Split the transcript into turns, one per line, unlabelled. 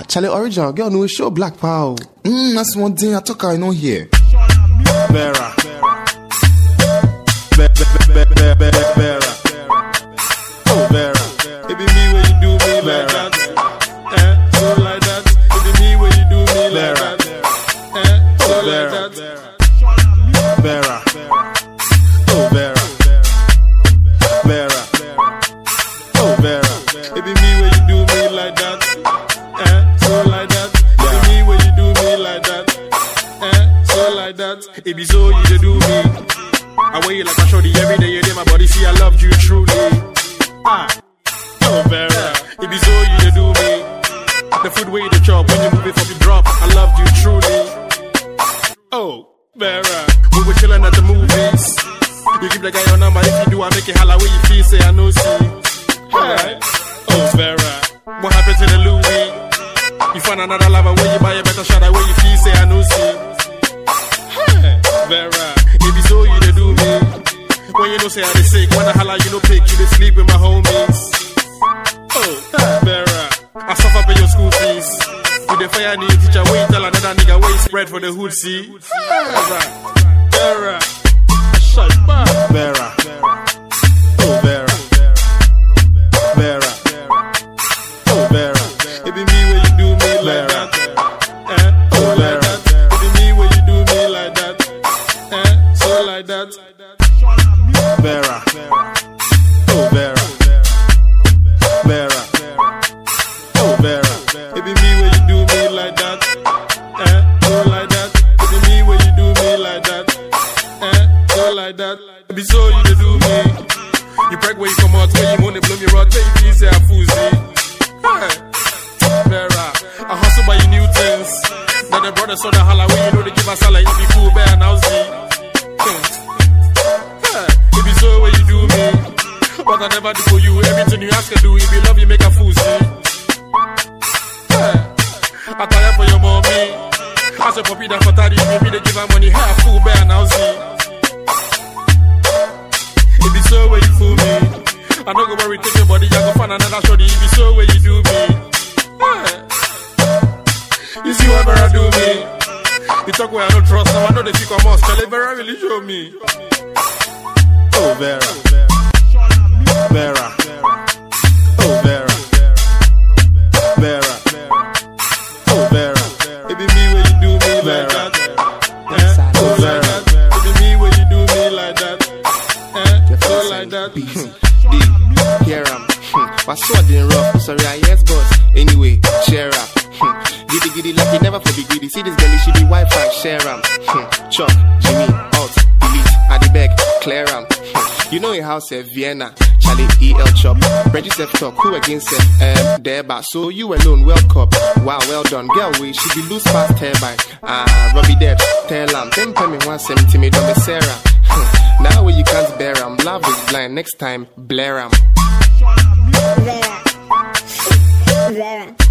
Charlie original girl no show black power.
That's one thing I talk I know here.
Vera. Vera. Oh Vera. It be me when you do me like that. So like that. It be me when you do me like that. So like that. Vera. Oh Vera. Vera. Oh Vera. It be me when you do me like that. So like that. It be me when you do me like that. So like that. It be so you do me. I wear you like a shorty every day. You did my body see I loved you truly. Oh Vera. It be so you do me. The food way the chop when you move it from the drop. I loved you truly. Oh Vera. We were chilling at the movies. You keep the guy your number. If you do, I make it holla where you feel. Say I know see. Alright. Oh Vera. What happened to the Louis? You find another lover where you buy a better shot. Where you feel. Say I know see. Vera. It be so you do me. When you know say I dey sick, when I holla you no pick, you dey sleep with my homies. Oh, Vera, I suffer pay your school fees. With the fire need teacher, wait tell another nigga where you spread for the hood see. Vera, I shut up. Vera, oh Vera, Vera, oh Vera. It be me when you do me like that. Oh Vera, it be me when you do me like that. So like that. Vera, oh Vera, Vera, oh Vera. It be me when you do me like that, so like that. It be me when you do me like that, so like that. It be so you do me. You break where you come out, where you wanna blow me rod, baby, you say I foozy. Vera, I hustle by your new things. Now the brothers saw the holla when you know they give us salary, you be cool, bear now see. It be so when you do me. What I never do for you. Everything you ask I do. If you love you make a fool see. I tire for your mommy. As a puppy that for 30, maybe they give her money. Hey, a fool bear now see. It be so when you fool me. I don't go worry, take your body, I go find another shorty. It be so when you do me. You see what Vera do me. You talk where I don't trust. Now I know they think I'm must. Tell Vera really show me. Oh Vera, Vera, oh Vera, Vera, oh Vera. It be me when you do me like that. Oh Vera, it be me when you do me like that. So like that.
Here I'm. What's so damn rough? Sorry, I yes boss. Anyway, share up. Giddy like you never for the giddy. See this girl, she be Wi-Fi. Share am. Chop, Jimmy, out, delete, at the back, clear am. You know your house at Vienna, Charlie EL chop. Reggie Seth talk, who against Seth? Deba, so you alone, well cop. Wow, well done, girl, we should be loose fast hairby. Robbie Depp, tell am, 10 me 170 me, don't be Sarah. Now you can't bear am, love is blind, next time, Blair am.
Vera.